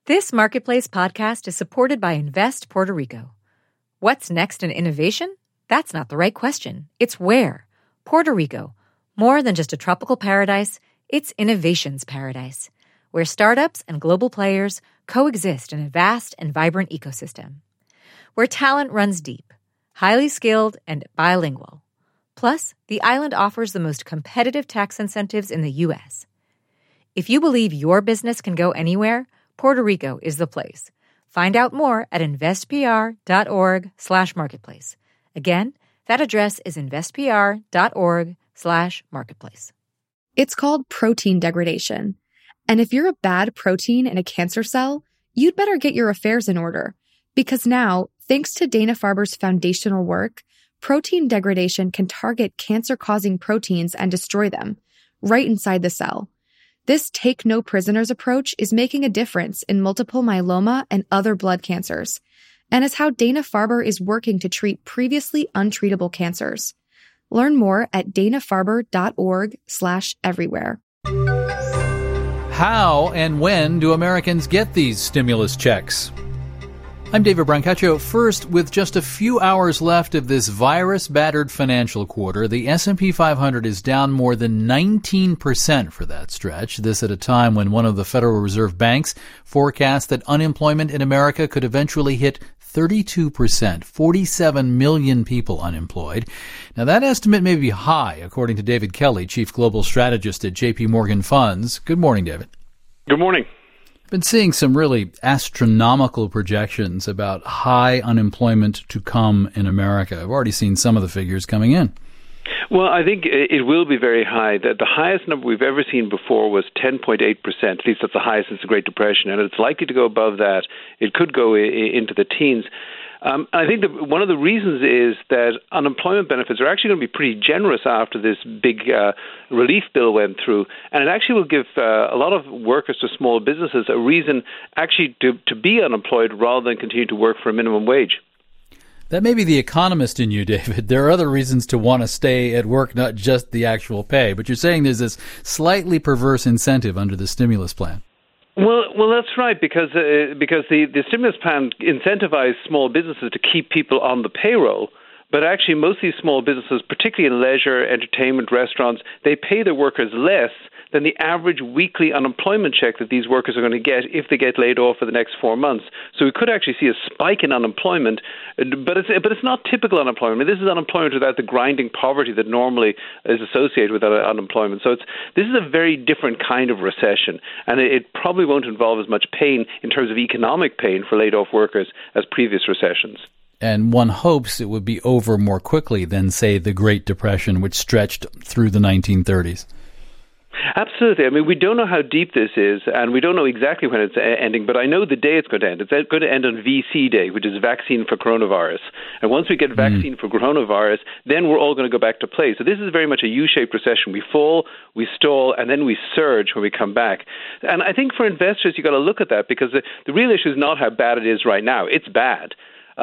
This Marketplace podcast is supported by Invest Puerto Rico. What's next in innovation? That's not the right question. It's where. Puerto Rico. More than just a tropical paradise, it's innovation's paradise, where startups and global players coexist in a vast and vibrant ecosystem. Where talent runs deep, highly skilled, and bilingual. Plus, the island offers the most competitive tax incentives in the U.S. If you believe your business can go anywhere, Puerto Rico is the place. Find out more at investpr.org/marketplace. Again, that address is investpr.org/marketplace. It's called protein degradation. And if you're a bad protein in a cancer cell, you'd better get your affairs in order. Because now, thanks to Dana-Farber's foundational work, protein degradation can target cancer-causing proteins and destroy them, right inside the cell. This take-no-prisoners approach is making a difference in multiple myeloma and other blood cancers, and is how Dana-Farber is working to treat previously untreatable cancers. Learn more at danafarber.org/everywhere. How and when do Americans get these stimulus checks? I'm David Brancaccio. First, with just a few hours left of this virus-battered financial quarter, the S&P 500 is down more than 19% for that stretch. This at a time when one of the Federal Reserve banks forecasts that unemployment in America could eventually hit 32%, 47 million people unemployed. Now, that estimate may be high, according to David Kelly, Chief Global Strategist at JP Morgan Funds. Good morning, David. Good morning. Been seeing some really astronomical projections about high unemployment to come in America. I've already seen some of the figures coming in. Well, I think it will be very high. The highest number we've ever seen before was 10.8%. At least that's the highest since the Great Depression, and it's likely to go above that. It could go into the teens. I think that one of the reasons is that unemployment benefits are actually going to be pretty generous after this big relief bill went through, and it actually will give a lot of workers to small businesses a reason actually to be unemployed rather than continue to work for a minimum wage. That may be the economist in you, David. There are other reasons to want to stay at work, not just the actual pay. But you're saying there's this slightly perverse incentive under the stimulus plan. Well, that's right, because the stimulus plan incentivized small businesses to keep people on the payroll. But actually, most of these small businesses, particularly in leisure, entertainment, restaurants, they pay their workers less than the average weekly unemployment check that these workers are going to get if they get laid off for the next 4 months. So we could actually see a spike in unemployment, but it's not typical unemployment. This is unemployment without the grinding poverty that normally is associated with unemployment. So this is a very different kind of recession, and it probably won't involve as much pain in terms of economic pain for laid off workers as previous recessions. And one hopes it would be over more quickly than, say, the Great Depression, which stretched through the 1930s. Absolutely. I mean, we don't know how deep this is, and we don't know exactly when it's ending, but I know the day it's going to end. It's going to end on VC Day, which is vaccine for coronavirus. And once we get vaccine for coronavirus, then we're all going to go back to play. So this is very much a U-shaped recession. We fall, we stall, and then we surge when we come back. And I think for investors, you've got to look at that, because the real issue is not how bad it is right now. It's bad.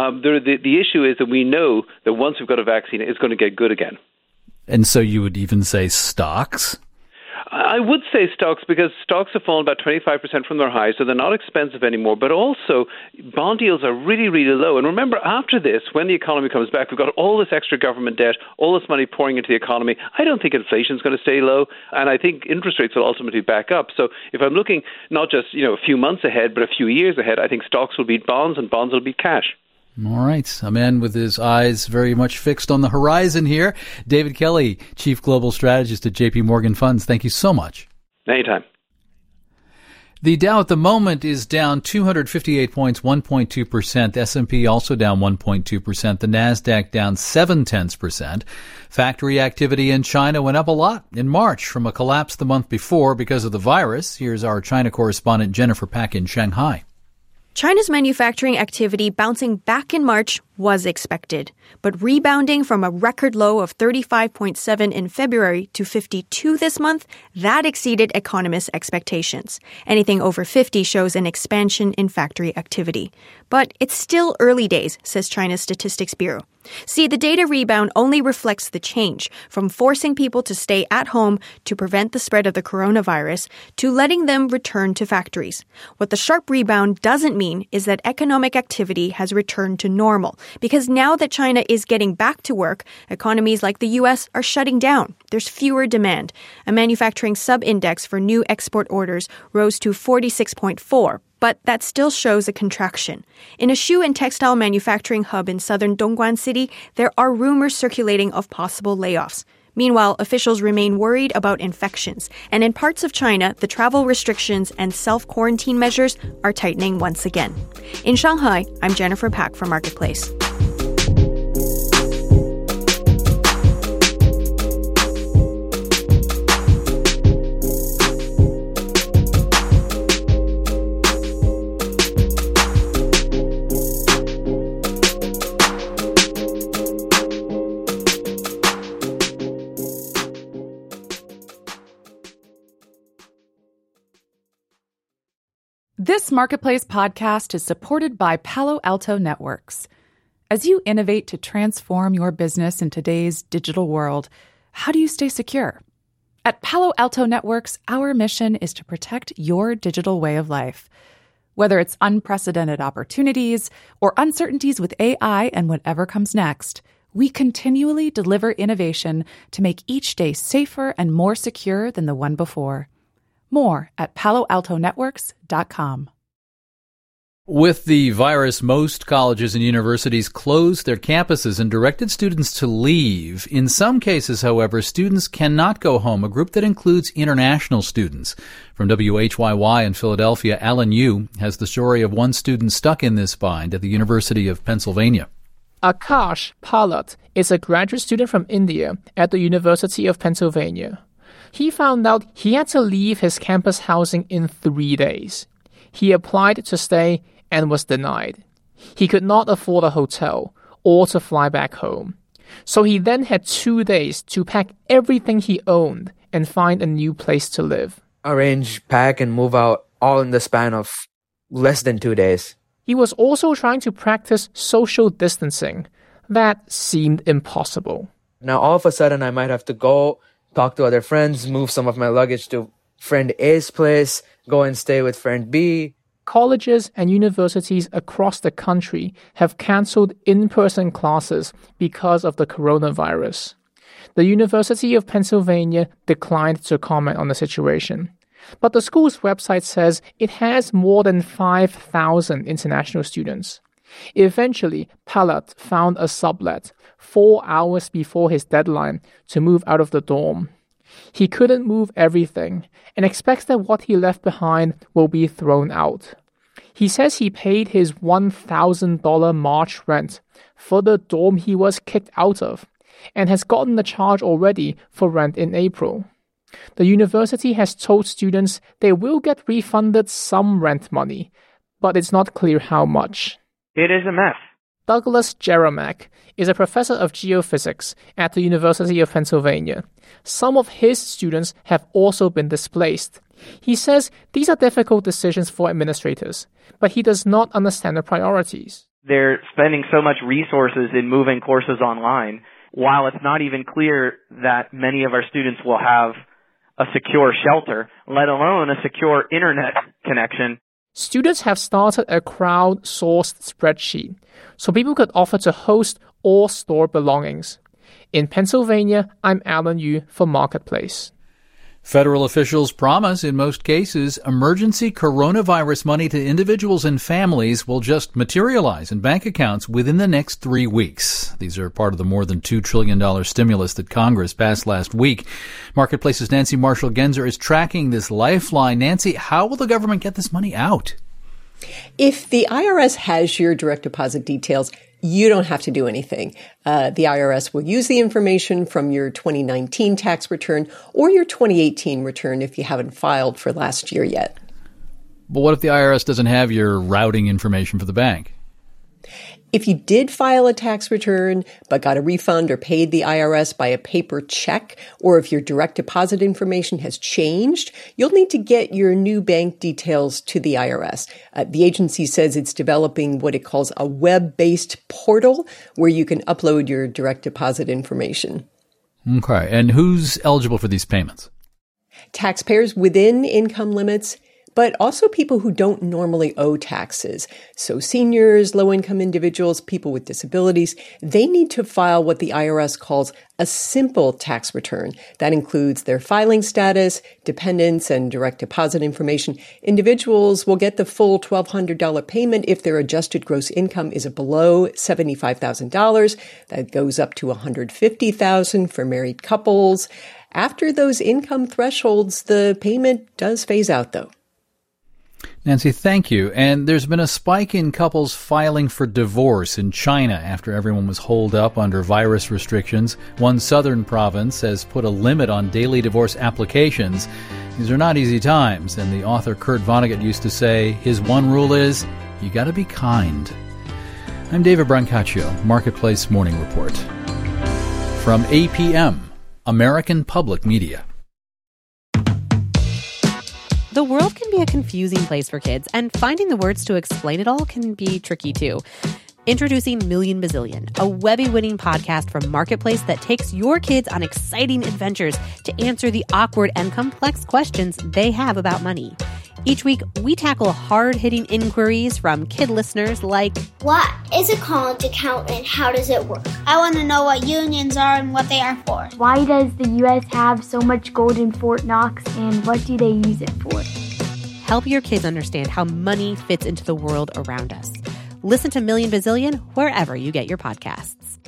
The issue is that we know that once we've got a vaccine, it's going to get good again. And so you would even say stocks? I would say stocks, because stocks have fallen about 25% from their highs, so they're not expensive anymore. But also, bond yields are really, really low. And remember, after this, when the economy comes back, we've got all this extra government debt, all this money pouring into the economy. I don't think inflation is going to stay low, and I think interest rates will ultimately back up. So if I'm looking not just a few months ahead, but a few years ahead, I think stocks will beat bonds and bonds will beat cash. All right. A man with his eyes very much fixed on the horizon here. David Kelly, Chief Global Strategist at JP Morgan Funds. Thank you so much. Anytime. The Dow at the moment is down 258 points, 1.2%. The S&P also down 1.2%. The NASDAQ down 0.7%. Factory activity in China went up a lot in March from a collapse the month before because of the virus. Here's our China correspondent Jennifer Pack in Shanghai. China's manufacturing activity bouncing back in March was expected, but rebounding from a record low of 35.7 in February to 52 this month, that exceeded economists' expectations. Anything over 50 shows an expansion in factory activity. But it's still early days, says China's Statistics Bureau. See, the data rebound only reflects the change from forcing people to stay at home to prevent the spread of the coronavirus to letting them return to factories. What the sharp rebound doesn't mean is that economic activity has returned to normal, because now that China is getting back to work, economies like the U.S. are shutting down. There's fewer demand. A manufacturing sub-index for new export orders rose to 46.4. But that still shows a contraction. In a shoe and textile manufacturing hub in southern Dongguan City, there are rumors circulating of possible layoffs. Meanwhile, officials remain worried about infections. And in parts of China, the travel restrictions and self-quarantine measures are tightening once again. In Shanghai, I'm Jennifer Pak for Marketplace. This Marketplace podcast is supported by Palo Alto Networks. As you innovate to transform your business in today's digital world, how do you stay secure? At Palo Alto Networks, our mission is to protect your digital way of life. Whether it's unprecedented opportunities or uncertainties with AI and whatever comes next, we continually deliver innovation to make each day safer and more secure than the one before. More at paloaltonetworks.com. With the virus, most colleges and universities closed their campuses and directed students to leave. In some cases, however, students cannot go home, a group that includes international students. From WHYY in Philadelphia, Alan Yu has the story of one student stuck in this bind at the University of Pennsylvania. Akash Palat is a graduate student from India at the University of Pennsylvania. He found out he had to leave his campus housing in 3 days. He applied to stay and was denied. He could not afford a hotel or to fly back home. So he then had 2 days to pack everything he owned and find a new place to live. Arrange, pack, and move out all in the span of less than 2 days. He was also trying to practice social distancing. That seemed impossible. Now all of a sudden I might have to go talk to other friends, move some of my luggage to friend A's place, go and stay with friend B. Colleges and universities across the country have cancelled in-person classes because of the coronavirus. The University of Pennsylvania declined to comment on the situation. But the school's website says it has more than 5,000 international students. Eventually, Palat found a sublet 4 hours before his deadline to move out of the dorm. He couldn't move everything and expects that what he left behind will be thrown out. He says he paid his $1,000 March rent for the dorm he was kicked out of and has gotten the charge already for rent in April. The university has told students they will get refunded some rent money, but it's not clear how much. It is a mess. Douglas Jeremak is a professor of geophysics at the University of Pennsylvania. Some of his students have also been displaced. He says these are difficult decisions for administrators, but he does not understand the priorities. They're spending so much resources in moving courses online, while it's not even clear that many of our students will have a secure shelter, let alone a secure internet connection. Students have started a crowd-sourced spreadsheet so people could offer to host or store belongings. In Pennsylvania, I'm Alan Yu for Marketplace. Federal officials promise, in most cases, emergency coronavirus money to individuals and families will just materialize in bank accounts within the next 3 weeks. These are part of the more than $2 trillion stimulus that Congress passed last week. Marketplace's Nancy Marshall-Genzer is tracking this lifeline. Nancy, how will the government get this money out? If the IRS has your direct deposit details, you don't have to do anything. The IRS will use the information from your 2019 tax return or your 2018 return if you haven't filed for last year yet. But what if the IRS doesn't have your routing information for the bank? If you did file a tax return but got a refund or paid the IRS by a paper check, or if your direct deposit information has changed, you'll need to get your new bank details to the IRS. The agency says it's developing what it calls a web-based portal where you can upload your direct deposit information. Okay. And who's eligible for these payments? Taxpayers within income limits, but also people who don't normally owe taxes. So seniors, low-income individuals, people with disabilities, they need to file what the IRS calls a simple tax return. That includes their filing status, dependents, and direct deposit information. Individuals will get the full $1,200 payment if their adjusted gross income is below $75,000. That goes up to $150,000 for married couples. After those income thresholds, the payment does phase out, though. Nancy, thank you. And there's been a spike in couples filing for divorce in China after everyone was holed up under virus restrictions. One southern province has put a limit on daily divorce applications. These are not easy times, and the author Kurt Vonnegut used to say his one rule is, you gotta be kind. I'm David Brancaccio, Marketplace Morning Report. From APM, American Public Media. The world can be a confusing place for kids, and finding the words to explain it all can be tricky too. Introducing Million Bazillion, a Webby-winning podcast from Marketplace that takes your kids on exciting adventures to answer the awkward and complex questions they have about money. Each week, we tackle hard-hitting inquiries from kid listeners like, what is a college account and how does it work? I want to know what unions are and what they are for. Why does the U.S. have so much gold in Fort Knox and what do they use it for? Help your kids understand how money fits into the world around us. Listen to Million Bazillion wherever you get your podcasts.